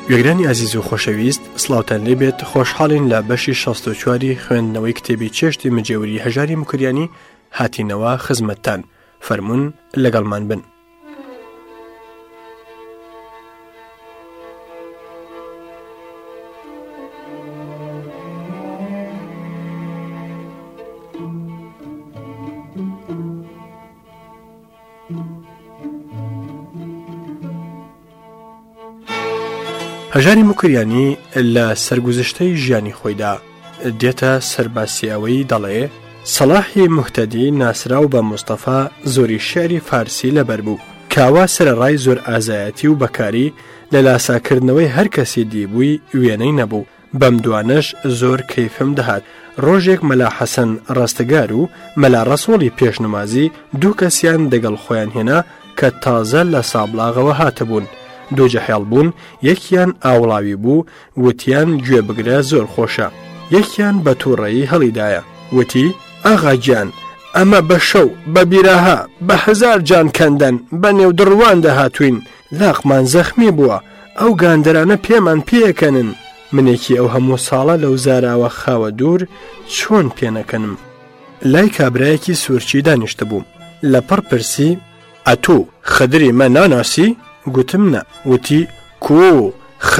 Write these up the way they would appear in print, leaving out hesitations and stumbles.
گوێگرانی عزیز و خۆشەویست، سڵاوتان لێبێت. خۆشحاڵین لە بەشی 64 خوێندنەوەی کتێبی چێشتی مجێوری هەژاری مکریانی هاتینەوە خزمەتتان. فەرموون لەگەڵمان بن. هەژاری مکریانی لە سەرگوزشتەی ژیانی خۆیدا دێتە سەرباسیەوەی دەڵێ سەلاحی موحتەدی ناسراو بە مستەفا زۆری شێعری فارسی لەبەر بوو، کاوا سەرەڕای زۆر ئازایەتی و بەکاری لە لاساکردنەوەی هەر کەسی دیبووی وێنەی نەبوو. بەم دوانش زۆر کەیفم دەهات. ڕۆژێک مەلا حەسەن ڕاستەگار و مەلا ڕەسوڵی پێشنمازی دوو کەسیان دەگەڵ خۆیان هێنا کە تازە لە سابلاغەوە هاتەبوون. دوو جەحێڵ بوون، یەکیان ئاوڵاوی بوو، وتیان گوێ بگرە زۆر خۆشە. یەکیان بە تووڕەیی هەڵیدایە، وتی ئاغا گیان، ئەمە بە شەو بە بیراها بە 1000 جان کەندەن بە نێو دڕوان دەهاتوین، لاقمان زەخمی بووە، ئەو گاندەرانە پێمان پێەکەنن. منێکی ئەو هەموو ساڵە لەو زاراوە خاوە دوور چۆن پێنەکەنم. لای کابرایەکی سوورچی دانیشتە بووم. لە پڕ پرسی ئەتوو خدری مە ناناسی؟ گوتم نە. وتی کو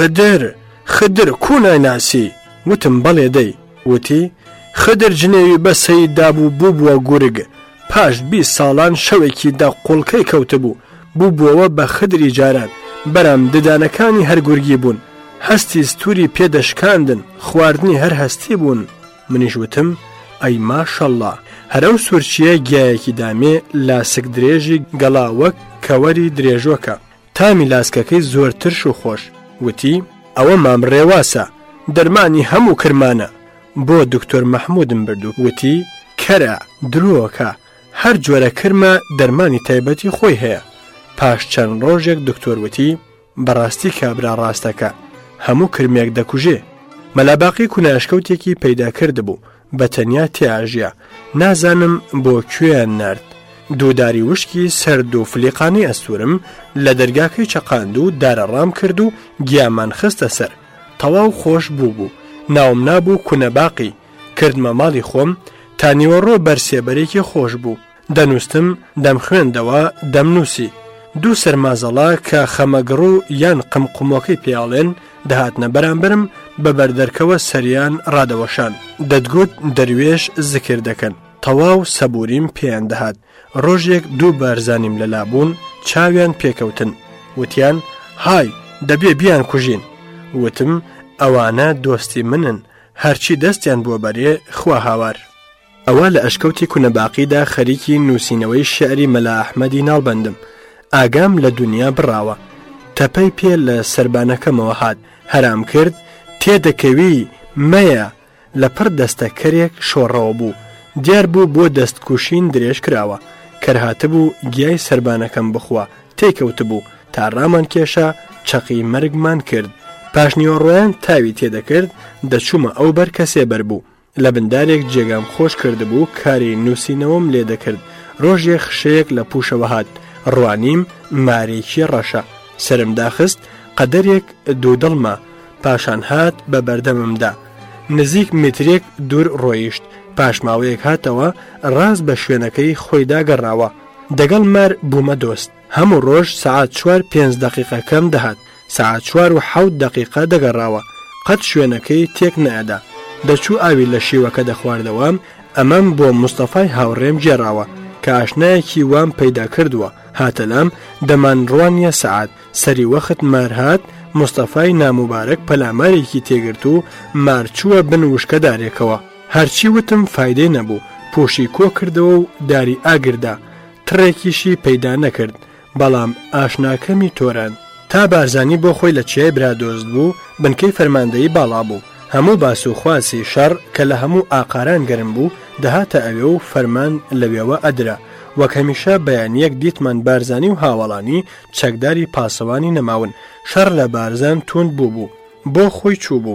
خدر کو نایناسی؟ وتم بەڵێ دەی. وتی خدر جنێوی بە سەیدا بوو بووبووە گورگ، پاش 20 ساڵان شەوێکی دا قوڵکەی کەوتبوو، بووبووەوە بە خدری جاران، بەرام ددانەکانی هەر گورگی بوون، هەستی ستوری پێدەشکاندن، خواردنی هەر هەستی بوون. منیش وتم ئەی ماشەڵڵا. هەرەو سوورچیە گیایەکی دامێ لاسک درێژی گەڵا وەک کەوەری درێژۆکە، تامی لاسکەکەی زۆر ترش و خۆش. وتی ئەوە مامڕێواسە، دەرمانی هەموو کرمانە. بۆ دکتۆر مەحمودم بردو، وتی کەرە درۆکە، هەر جۆرە کرمە دەرمانی تایبەتی خۆی هەیە. پاش چەند ڕۆژێک دکتۆر وتی بەڕاستی کابرا ڕاستەکە، هەموو کرمێک دەکوژێ. مەلاباقی کوناشکەوتێکی پەیدا کردبوو، بە تەنیا تیاژیا، نازانم بۆ کوێیان نرد. دووداری وشکی سرد و فلیقانی ئەستورم لە دەرگاکەی چەقاند و دارەڕام کرد و گیامان خستە سەر. تەواو خۆش بوو. ناوم نابوو کونەباقی، کردمە ماڵی خۆم، تا نیوەڕۆ بەرسێبەرێکی خۆش بوو. دەنووستم، دەمخوێندەوە، دەمنووسی. دوو سەرمازەڵا کە خەمەگڕوو یان قمقمۆکەی پیاڵێن دەهاتنە بەرامبرم، بە بەردەرکەوە سەریان ڕادەوەشان، دەتگوت دەروێش زکر دەکەن. تەواو سەبوریم پێیان دەهات. ڕۆژێک دوو بارزانیم لەلا بوون، چاویان پێکەوتن، وتیان های دەبێ بیان کوژین. وتم ئەوانە دۆستی منن، هەرچی دەستیان بۆ بەرێ خوا هاوار. ئەوە لە ئەشکەوتی کونەباقیدا خەریکی نووسینەوەی شێعری مەلا ئەحمەدی ناڵبەندم. ئاگام لە دنیا بڕاوە، تەپەی پێ لە سەربانەکەمەوە هات، هەرام کرد تێدەکەوی مەیە. لە پڕ دەستەکەرێک شۆڕەوە بوو، دیار بوو بۆ دەستکوشین درێژ کراوە. کەرهاتبوو گیای سەربانەکەم بخوا، تێکەوت بوو، تا ڕامان کێشە چەقی مەرگمان کرد. پاشنیوەڕۆیان تاوی تێدەکرد، دەچوومە ئەو بەر کەسێ بەربوو. لە بندارێک جێگام خۆش کردبوو، کاری نووسینەوەم لێ دەکرد. ڕۆژێک خشەیەک لە پوشەوە هات، ڕوانیم مارێکی ڕەشە، سرم داخست، قەدەرێک دوودڵمە. پاشان هات بە بەردەممدا، نزیک مترێک دوور ڕۆیشت. پاشماوەیەک هاتەوە، ڕاست بە شوێنەکەی خۆیدا گەڕاوە. دەگەڵ مار بوومە دۆست. هەموو ڕۆژ سعات 4-5 دقیقەکەم دەهات، سعات 4 و 7 دقیقە دەگەڕاوە. قەت شوێنەکەی تێک نەدا. دەچوو ئاوی لە شیوەکە دەخواردەوە. ئەمەم بۆ مستەفای هاوڕێم جێراوە کە ئاشنایەکی وام پەیدا کردووە. هاتەلام دەمان ڕوانیە سعات، سەری وەخت مار هات. مستەفای ناموبارەک پەلامارێکی تێگرت و مارچووە بن وشکەدارێکەوە. هەرچی وتم فایدەی نەبوو، پۆشی کۆ کردەوە و داری ئاگردا. تڕێکیشی پەیدا نەکرد، بەڵام ئاشناکەمی تۆران. تا بارزانی بۆ خۆی لە چێ برادۆست بوو، بنکەی فەرماندەیی باڵا بوو. هەموو باس و خواسی شەڕ کە لە هەموو ئاقاران گەرم بوو، دەهاتە ئەوێ و فەرمان لەوێوە ئەدرا. وەک هەمیشە بەیانیەک دیتمان بارزانی و هاوڵانی چەکداری پاسەوانی نەماون. شەڕ لە بارزان توند بوو، بۆ خۆی چوو بوو.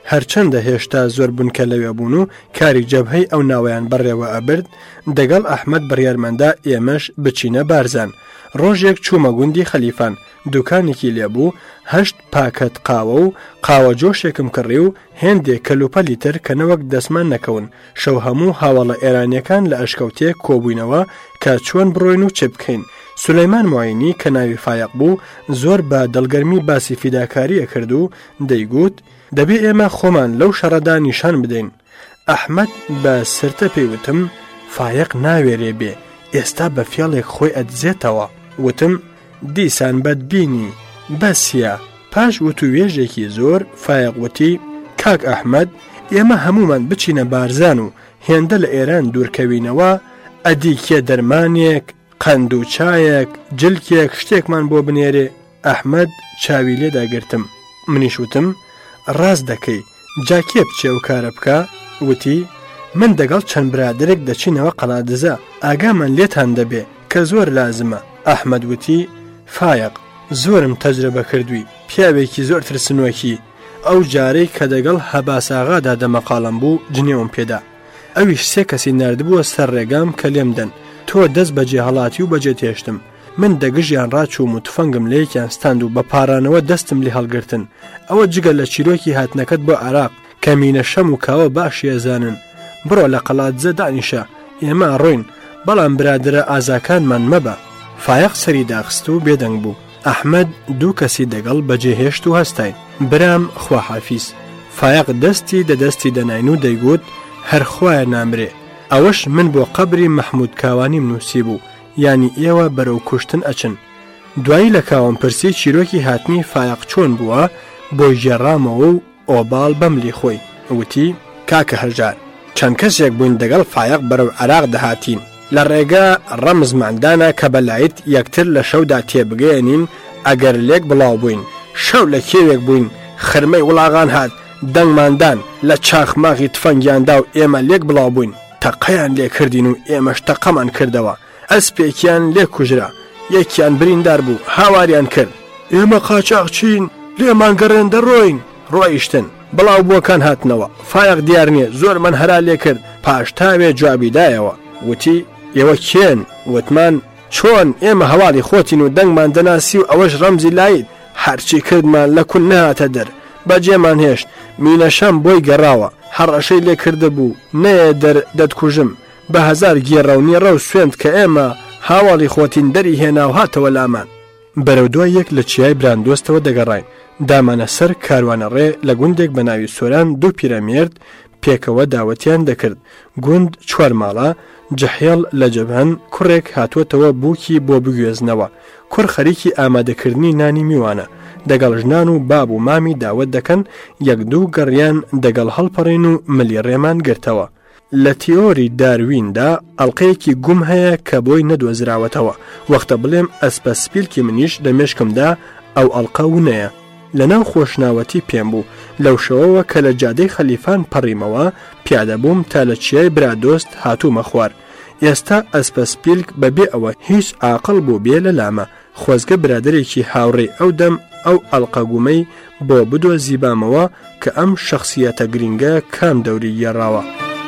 هەرچەندە هێشتا زۆر بوونکە لەوێ بوون و کاری جەبهەی ئەو ناوەیان بەڕێوە ئەبرد دەگەڵ ئەحمەد بڕیارمەندا ئێمەش بچینە بارزان. ڕۆژێک چوومە گوندی خەلیفان، دوکانێکی لێبوو، 8 پاکەت قاوە و قاوە جۆشێکم کڕی و هێندێک کەلوپەلی تر کە نەوەک دەسمان نەکەون. شەو هەموو هاوڵە ئێرانیەکان لە ئەشکەوتێک کۆبووینەوە کە چۆن بڕۆین و چ بکەین. سولەیمان موعینی کە ناوی فایق بوو زۆر بە دڵگەرمی باسی فیداکاریە کرد و دەیگوت دەبێ ئێمە خۆمان لەو شەڕەدا نیشان بدەین. ئەحمەد بە سرتە پێیوتم فایق ناوێرێ بێ، ئێستا بە فێڵێک خۆی ئەدزێتەوە. وتم دیسان بەدبینی بەسیە. پاش وتوێژێکی زۆر فایق وتی کاک ئەحمەد ئێمە هەمومان بچینە بارزان و هێندە لە ئێران دوورکەوینەوە ئەدیکێ دەرمانێک، قەند و چایەک، جلکێک شتێکمان بۆ بنێرێ. ئەحمەد چاوی لێداگرتم. منیش وتم ڕاست دەکەی، جاکێ بچێ و کارە بکە. وتی من دەگەڵ چەند برادرێک دەچینەوە قەڵادزە، ئاگامان لێتان دەبێ کە زۆر لازمە. ئەحمەد وتی فایق زۆرم تەجربە کردووی، پیاوێکی زۆر ترسنوەکی. ئەو جارەی کە دەگەڵ هەباساغادا دەمەقاڵم بوو جنێوم پێدا، ئەویش 3 کەسی نردبووە سەر ڕێگام کە لێم دەن، تۆ دەست بەجێ هەڵاتی و بەجێ تێشتم. من دەگژیان ڕاچووم و تفەنگم لە یەکیان ستاند و بە پارانەوە دەستم لێ هەڵگرتن. ئەوە جگە لە چیرۆکی هاتنەکەت بۆ عێراق کە مینە شەم و کاوە باشی ئەزانن. بڕۆ لە قەڵاتزە دانیشە، ئێمە ڕۆین، بەڵام برادرە ئازاکانمان مەبە. فایق سەری داخست و بێدەنگ بوو. ئەحمەد 2 کەسی دەگەڵ بەجێهێشت و هەستاین. برام خواحافیز. فایق دەستی دەدەستی دەناین و دەیگوت هەرخوایە نامرێ. ئەوەش من بۆ قەبری مەحموود کاوانیم نووسی بوو، ینی ئێوە بەرەو کوشتن ئەچن. دوایی لە کاوم پرسی چیرۆکی هاتنی فایق چۆن بووە، بۆی ژێڕامەوە و ئۆباڵ بەملی خۆی. وتی کاکە هەژار چەند کەسێک بووین دەگەڵ فایق بەرەو عێراق دەهاتین. لە ڕێگە ڕەمزماندانە کە بەلایت یەکتر لە شەودا تێبگەێنین ئەگەر لێک بڵاو بووین. شەو لە کێوێک بووین، خرمەی وڵاغان هات، دەنگماندان لە چاخماغی تفەنگیاندا و ئێمە لێک بڵاو بووین. تەقەیان لێ کردین و ئێمەش تەقەمان کردەوە. ئەسپێکیان لێ کوژرا، یەکیان بریندار بوو، هاواریان کرد ئێمە قاچاق چین، لێمان گەڕێن دەڕۆین. ڕۆیشتن، بڵاو بووەکان هاتنەوە. فایق دیار نییە، زۆرمان هەرا لێ کرد. پاش تاوێ جوابیدایەوە. وتی ئێوە کێن؟ وتمان چۆن ئێمە هەواڵی خۆتین و دەنگمان دەناسی و ئەوەش ڕەمزی لایت. هەرچی کردمان لە کون نهاتە دەر، بەجێمان هێشت، مینەشەم بۆی گەڕاوە، هەڕەشەی لێ کردە بوو، نەیە دەر دەتکوژم. بە 1000 گێڕەونی ڕەو سوێند کە ئێمە هاواڵی خۆتین دەری هێنا و هاتەوە لامان. بەرەو دوای یەک لە چیای براندۆستەوە دەگەڕاین. دامانە سەر کاروانە ڕێ لە گوندێک بە ناوی سۆران 2 پیرەمێرد پێکەوە داوەتیان دەکرد. گوند 4 ماڵە، جەحێڵ لە جەبهەن کوڕێک هاتووەتەوە بووکی بۆ بگوێزنەوە. کوڕ خەریکی ئامادەکردنی نانی میوانە، دەگەڵ ژنان و باب و مامی داوەت دەکەن. 1-2 گەڕیان دەگەڵ هەڵپەڕین و ملی ڕێمان گرتەوە. لە تیۆری دارویندا ئەڵلقەیەکی گوم هەیە کە بۆی نەدۆزراوەتەوە. وەختە بڵێم ئەسپە سپیلکی منیش لە مێشکمدا ئەو ئەڵلقە ونەیە. لەناو خۆشناوەتی پێم بوو لەو شەوەوە کە لە جادەی خەلیفان پەڕیمەوە پیادە بووم تا لە چیای برادۆست هاتوومە خوار. ئێستا ئەسپە سپیلک بەبێ ئەوە هیچ عاقڵ بوو بێ لە لامە. خۆزگە برادێکی هاوڕێ ئەو دەم ئەو ئەڵلقە گومەی بۆ بدۆزیبامەوە کە ئەم شەخسیەتە گرینگە کام دەوری گێڕاوە.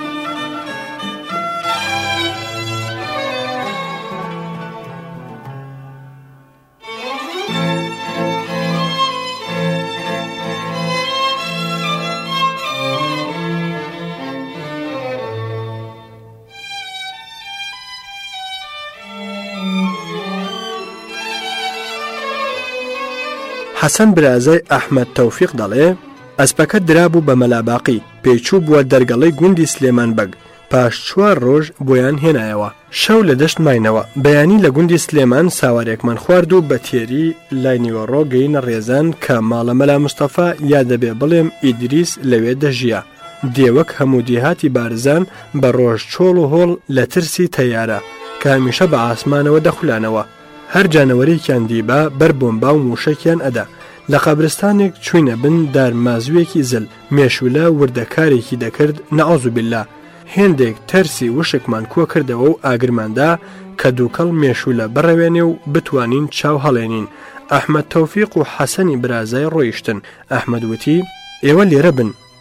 حەسەن برازای ئەحمەد تەوفیق دەڵێ ئەسپەکە درابوو بە مەلاباقی، پێیچوو بووە دەرگەڵەی گوندی سلێمان بەگ. پاش 4 ڕۆژ بۆیان هێنایەوە. شەو لە دەشت ماینەوە. بەیانی لە گوندی سلێمان ساوارێکمان خوارد و بە تێری لای نیوەڕۆ گەینە ڕێزان کە ماڵە مەلا مستەفا یا دەبێ بڵێم ئیدریس لەوێ دەژیە. دێوەک هەموو دیهاتی بارزان بە ڕۆژ چۆڵ و هۆڵ لە ترسی تەیارە کە هەمیشە بە ئاسمانەوە دەخولانەوە. هەر جانەوەرێکیان دیبا بەر بۆمبا و موشەکیان ئەدا. لە قەبرستانێک چوینە بن دارمازوویەکی زل، مێشولە وردەکارێکی دەکرد نەعوذ بالله. هێندێک تەرسی وشکمان کۆ کردەوە و ئاگرماندا کە دووکەڵ مێشولە بڕەوێنێ و بتوانین چاو هەڵێنین. ئەحمەد تەوفیق و حەسەنی برازای ڕۆیشتن. ئەحمەد وتی ئێوە لێرە بن،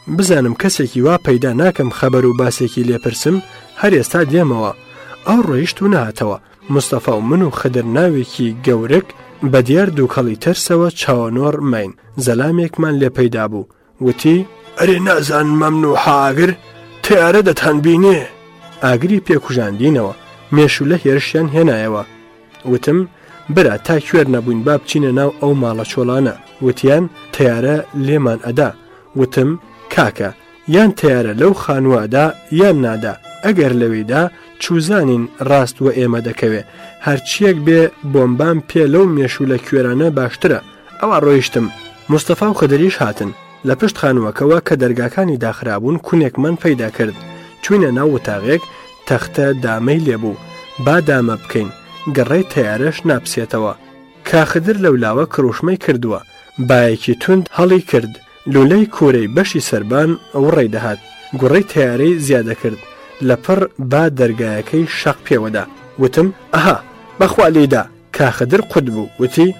بزانم کەسێکی وا پەیدا ناکەم خەبەر و باسێکی لێپرسم هەر ئێستا دێمەوە. ئەو ڕۆیشت و نهاتەوە. مستەفا و من و خدر ناوێکی گەورک بە دیار دووکەڵی ترسەوە چاوەنۆڕ مین. زەلامێکمان لێ پەیدا بوو. وتی ئەرێ نازان مەمنوع ئاگر تیارە دەتانبینێ. ئاگری پێکوژاندینەوە. مێشولە هێرشیان هێنایەوە. وتم برا تا کوێر نەبووین با بچینە ناو ئەو ماڵە چۆڵانە. وتیان تیارە لێمان ئەدا. وتم کاکە یان تیارە لەو خانووادا یان نادا. ئەگەر لەوەیدا چوزانین ڕاست وە ئێمە دەکەوێ. هەرچیەک بێ بۆمبام پێ لەو مێشولە کوێرانە باشترە. ئەوە ڕۆیشتم. مستەفا و خدریش هاتن. لە پشت خانووەکەوە کە دەرگاکانی داخرابوون کونێکمان پەیدا کرد. چوینە ناو وتاغێک تەختە دامەی لێبوو. با دامە بکەین گەڕێی تیارەش ناپسێتەوە. کاخدر لەولاوە کڕوشمەی کردووە. بایەکی توند هەڵی کرد. لولەی کورەی بەشی سەربان وڕێی دەهات. گوڕەی تیارەی زیادە کرد. لەپڕ با دەرگایەکەی شەق پێوەدا. وتم ئەها بەخوا لێدا. کاخدر قوت بوو. وتی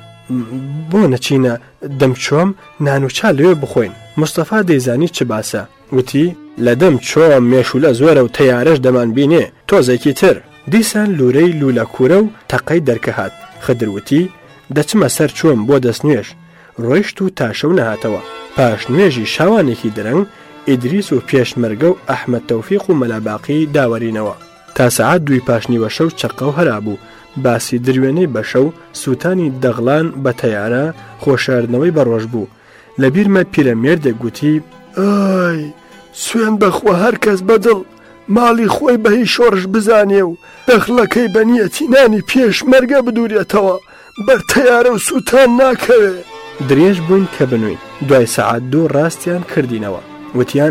بۆ نەچینە دەمچۆم نانوچا لێوێ بخۆین. مستەفا دەیزانی چ باسە. وتی لە دەم چۆم مێشولە زۆرە و تیارەش دەمان بینێ تۆزێکی تر. دیسان لورەی لولە کوورە و تەقەی دەرکە هات. خدروتی دەچمە سەر چۆم بۆ دەستنوێش. ڕۆیشت و تاشە و نەهاتەوە. پاش نوێژی شاوانێکی درەنگ ئیدریس و پێشمەرگە و ئەحمەد تەوفیق و مەلاباقی داوەرینەوە. تا سەعات 2 پاشنیوە شەو چەقە و هەرابوو. باسی دروێنەی بەشە و سووتانی دەغڵان بە تەیارە خۆشاردنەوەی بەڕۆژ بوو. لە بیرمە پیرەمێردێک گوتی ئای سوێن بەخوا هەر کەس بەدڵ ماڵی خۆی بەهی شۆڕش بزانێ و دەخلەکەی بەنیەتی نانی پێشمەرگە بدورێتەوە بەر تەیارە و سووتان ناکەوێ. درێژ بووین کە بنووین. دوای سەعات 2 ڕاستیان کردینەوە. وتیان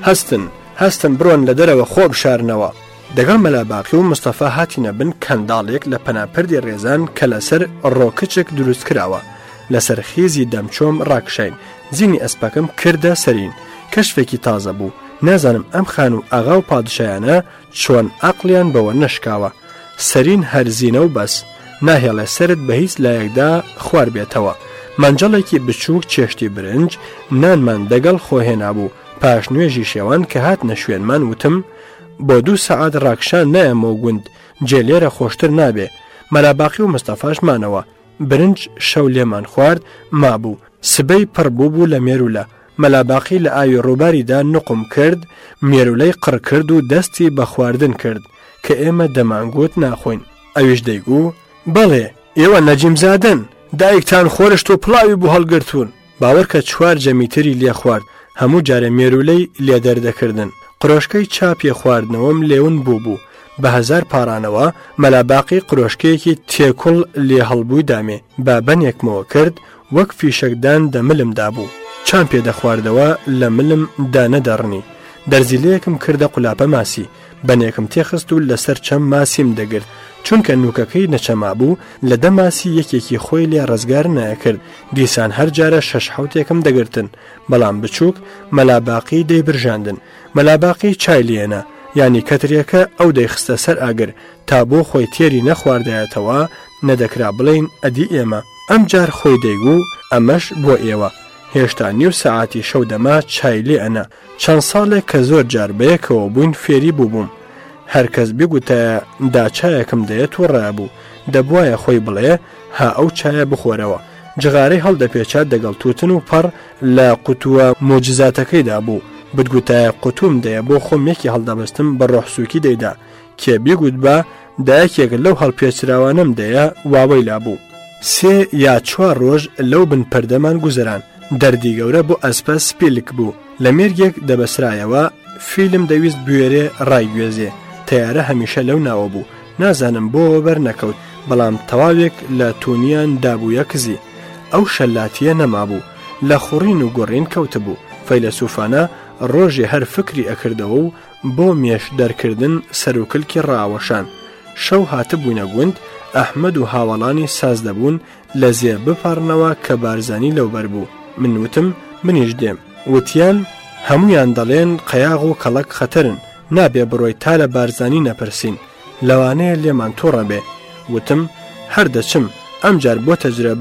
هەستن بڕۆن لە دەرەوە خۆ بشارنەوە. دەگەڵ مەلاباقی و مستەفا هاتینە بن کەنداڵێک لە پەناپەردی ڕێزان کە لەسەر ڕۆکچێک دروست کراوە. لەسەر خێزی دەمچۆم ڕاکشین. زینی ئەسپەکەم کردە سەرین. کەشفێکی تازە بوو. نازانم ئەم خان و ئاغا و پادشایانە چۆن عەقڵیان بەوە نەشکاوە. سەرین هەرزینە و بەس. ناهێڵێ سرت بە هیچ لایەکدا خوار بێتەوە. مەنجەڵێکی بچووک چێشتی برنج نانمان دەگەڵ خۆهێنا بوو. پاش نوێژی شێوان کە هات نەشوێنمان وتم بۆ 2 سەعات ڕاکشان نایەمە و گوند جێلێرە خۆشتر نابێ. مەلاباقی و مستەفاشمانەوە. برنج شەو لێمان خوارد مابوو. سبەی پڕ بوو لە مێرولە. مەلاباقی لە ئاوی ڕووباریدا نقم کرد. مێرولەی قڕ کرد و دەستی بە خواردن کرد کە ئێمە دەمانگوت ناخۆین. ئەویش دەیگو بەڵێ ئێوە نەجیمزادن دایکتان خۆرشت و پڵاوی بوو هەڵگرتوون. باوەڕ کە 4 جەمیتری لێ خوارد. هەموو جارە مێرولەی لێ دەردەکردن. قرۆشکەی چاپی خواردنەوەم لێون بوو. بە 1000 پارانەوە مەلاباقی قرۆشکەیەکی تێکوڵ لێ هەڵبووی دامێ. بابەنێکمەوە کرد وەک فیشەکدان دەملمدا بوو. چام پێ دەخواردەوە لە ملم دانەدەڕنی. دەرزیلەیەکم کردە قولاپە ماسی. بەنێکم تێخست و لەسەر چەم ماسیم دەگرت. چونکە نوکەکەی نەچەما بوو لە دەماسی یەکێکی خۆی لێ ڕزگار نایەکرد. دیسان هەر جارە 6-7 دەگرتن. بەڵام بچووک مەلاباقی دەیبرژاندن. مەلاباقی چای لێنە ینی کەترێکە ئەو دەیخستە سەر ئاگر تا بۆ خۆی تێری نەخواردایەتەوە نەدەکرا بڵین ئەدی ئێمە. ئەم جار خۆی دەیگو ئەمەش بۆ ئێوە. هێشتا 9 سەعاتی شەو دەما چای لێ ئەنا. چەند ساڵێک کە زۆر جار بەیەکەوە بووین فێری بووبووم. هەرکەس بگوتە داچایەکم دەیەت و ڕابوو. دەبوایە خۆی بڵێ ها ئەو چایە بخۆرەوە. جغارەی هەڵدەپێچات دەگەڵ تووتن و پەڕ لە قوتووە مۆجزاتەکەیدا بوو. بتگوتایە قوتوم دەیە بۆ خۆم یەکی هەڵدەبستم بە ڕۆحسووکی دەیدا کێ بیگوت بە دایەکێک لەو هەڵپێچراوانم دەیە واوەی لابوو. 3 یا 4 ڕۆژ لەو بن پەردەمان گوزەران. دەردی گەورە بۆ ئەسپە سپیلک بوو. لە مێرگێک دەبەسرایەوە فیلم دەویست بوێرێ ڕایگوێزێ. تیارە هەمیشە لەو ناوە بوو. نازانم بۆ بەر نەکەوت بەڵام تەواوێک لە تونیان دابوویە کزی. ئەو شەلاتیە نەمابوو. لە خوڕین و گۆڕین کەوت بوو. فەیلسوفانە ڕۆژێ هەر فکری ئەکردەوە و بۆ مێش دەرکردن سەرۆکلکی ڕاوەشان. شەو هاتبووینە گوند. ئەحمەد و هاوڵانی ساز دەبوون لە زێ بپارنەوە کە بارزانی لەوبەر بوو. من وتم منیش دێم. وتیان هەمویان دەڵێن قەیاغ و کەڵک خەتەرن نابێ بڕۆی تا لە بارزانی نەپرسین. لەوانەیە لێمان تووڕە بێ. وتم هەر دەچم ئەمجار بۆ تەجرەبە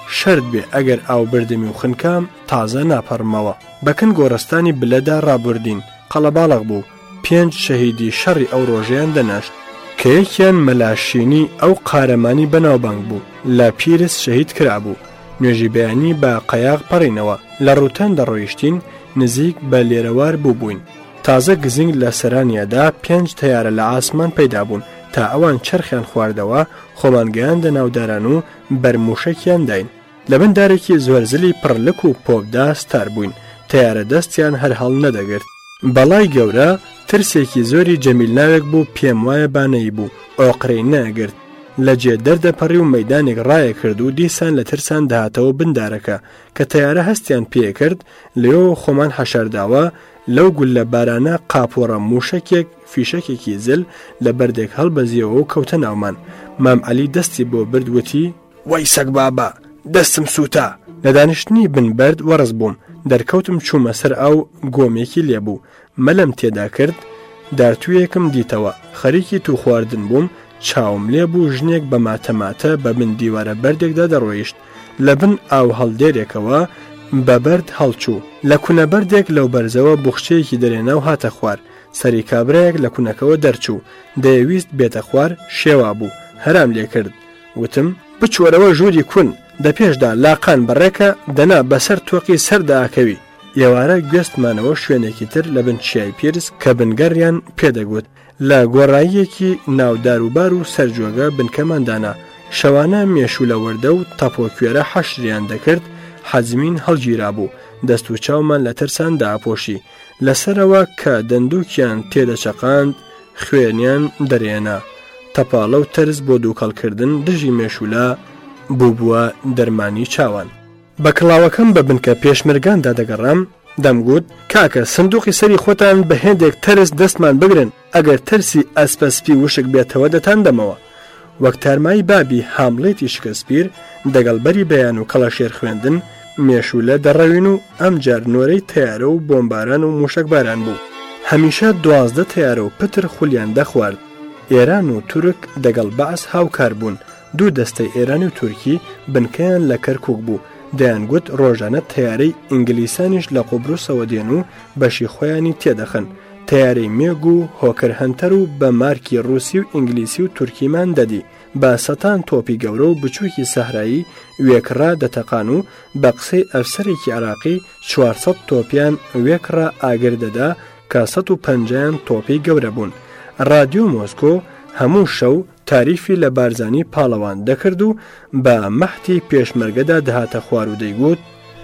شرد بێ ئەگەر ئاو بردمی و خنکام تازە ناپەڕمەوە. بەکن گۆڕستانی بلەدا ڕابوردین قەڵەباڵغ بوو 5 شەهیدی شەڕی ئەو ڕۆژەیان دەناشت کە یەکیان مەلاشینی ئەو قارەمانی بەناوبانگ بوو لە پیرس شەهید کرابوو. نوێژی بەیانی بە قەیاغ پەڕینەوە لە ڕوتان دەڕۆیشتین نزیک بە لێرەوار بوو بووین. تازە گزنگ لە سەرانیەدا 5 تەیارە لە ئاسمان پەیدا بوون تا ئەوان چرخیان خواردەوە خۆمانگەیاندە ناوداران و بەرموشەکیان داین. لە بندارێکی زۆرزلی پڕلک و پۆبدا ستار بووین تەیارە دەستیان هەر هەڵ نەدەگرت. بەڵای گەورە ترسێکی زۆری جەمیل ناوێک بوو پێم وایە بانەی بوو ئۆقرەی نەگرت لە جێ دەردەپەڕی و مەدانێک ڕایە کرد و دیسان لە ترسان داهاتەوە بندارەکە کە تەیارە هەستیان پێکرد لێەوە خۆمان حەشارداوە لەو گول لە بارانە قاپۆڕە موشەکێک فیشەکێکی زل لە بەردێک هەڵبەزیەوە و کەوتە ناومان. مام عەلی دەستی بۆ بردووتی وەی سەگ بابا دەستم سووتە. لە دانیشتنی بنبەرد وەڕز بووم دەرکەوتم چوومە سەر ئەو گۆمێکی لێبوو مەلەم تێدا کرد دارتوویەکم دیتەوە خەریکی تو خواردن بووم چاوم لێبوو ژنێک بە ماتەماتە بە من دیوارە بەردێکدا دەڕۆیشت لە بن ئاو هەڵدێرێکەوە بە بەرد هەڵچوو لە کونە بەردێک لەو بەرزەوە بوخچەیەکی دەرێنا و هاتە خوار سەری کابرایەک لە کونەکەەوە دەرچوو دەیویست بێتە خوار شێوا بوو هەرام لێ کرد وتم بچوەرەوە ژووری کون دە پێشدا لاقان بەڕێکە دەنا بەسەر تۆقی سەرداکەوی. ئێوارە گوێستمانەوە شوێنێکی تر لە بن چیای پیرس کە بنگەڕیان پێدەگوت لە گۆڕاییەکی ناوداروبار و سەرجۆگە بنکەماندانا شەوانە مێشوو لە وەردە و تەپۆکوێرە حەشریان دەکرد حەزمین هەڵگیرا بوو دەست و چاومان لە ترسان داپۆشی لەسەرەوە کە دەندووکیان تێدەچەقاند خوێنیان دەرێنا تەپاڵە و تەرز بۆ دووکەڵکردن دژی مێشولە بووبووە دەرمانی چاوان. بە کڵاوەکەم بە بنکە پێشمرگاندا دەگەڕام دەمگوت کاکە سندوقی سەری خۆتان بە هێندێک تەرس دەستمان بگرن ئەگەر تەرسی ئەسپەسپی وشک بێتەوە دەتان دەمەوە. وەک تارمای بابی هامڵێتی شکسپیر دەگەڵبەری بەیان و کەڵەشێر خوێندن مێشولە دەڕەوین و ئەم جار نۆرەی تەیارە و بۆمباران و موشکباران بوو. هەمیشە 12 تەیارە و پتر خولیان دەخوارد. ئێران و تورک دەگەڵ بەعس هاوکار بوون. دوو دەستەی ئێرانی و تورکی بنکەیان لە کەرکووک بوو دەیانگوت ڕۆژانە تەیارەی ئینگلیسانیش لە قوبروسەوە دێن و بەشی خۆیانی تێدەخن تەیارەی مێگ و هۆکر هەنتەر و بە مارکی ڕووسی و ئینگلیسی و تورکیمان دەدی بە سەتان تۆپی گەورە و بچووکی سەحرایی وێکڕا دەتەقان و بە قسەی ئەفسەرێکی عراقی 400 تۆپیان وێکڕا ئاگر دەدا کە 150 تۆپی گەورە بوون. رادیۆ مۆسکۆ هەموو شەو تاریفی لە بارزانی پاڵەوان دەکرد و بە مەحتی پێشمەرگەدا دەهاتە خوار و دەیگوت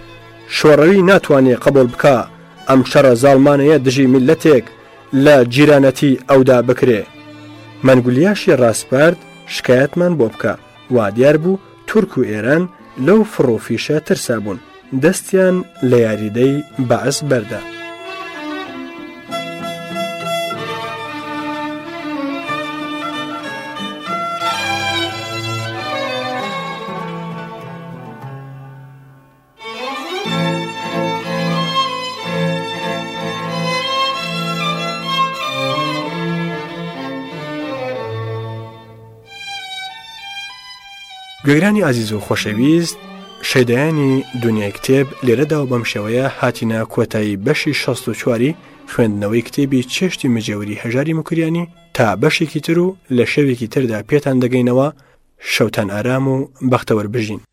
شۆڕەوی ناتوانێت قبول بکە ئەم شەڕە زاڵمانەیە دژی میلەتێک لە جیرانەتی ئەودا بکرێ. مەنگولیاشی ڕاستپارد شکایەتمان بۆ بکە وا دیار بوو تورک و ئێران لەو فڕۆفیشە ترسا بوون دەستیان لە یاریدەی بەعس بەردا. گوێگرانی عزیز و خۆشەویست شەیدایانی دنیای کتێب لێرەدا و بەم شێوەیە هاتینە کۆتایی بەشی 64 خوێندنەوەی کتێبی چێشتی مجێوری هەژاری مکریانی تا بەشێکی تر و لە شەوێکی تردا پێتان دەگەینەوە شەوتان ئارام و بەختەوەربژین.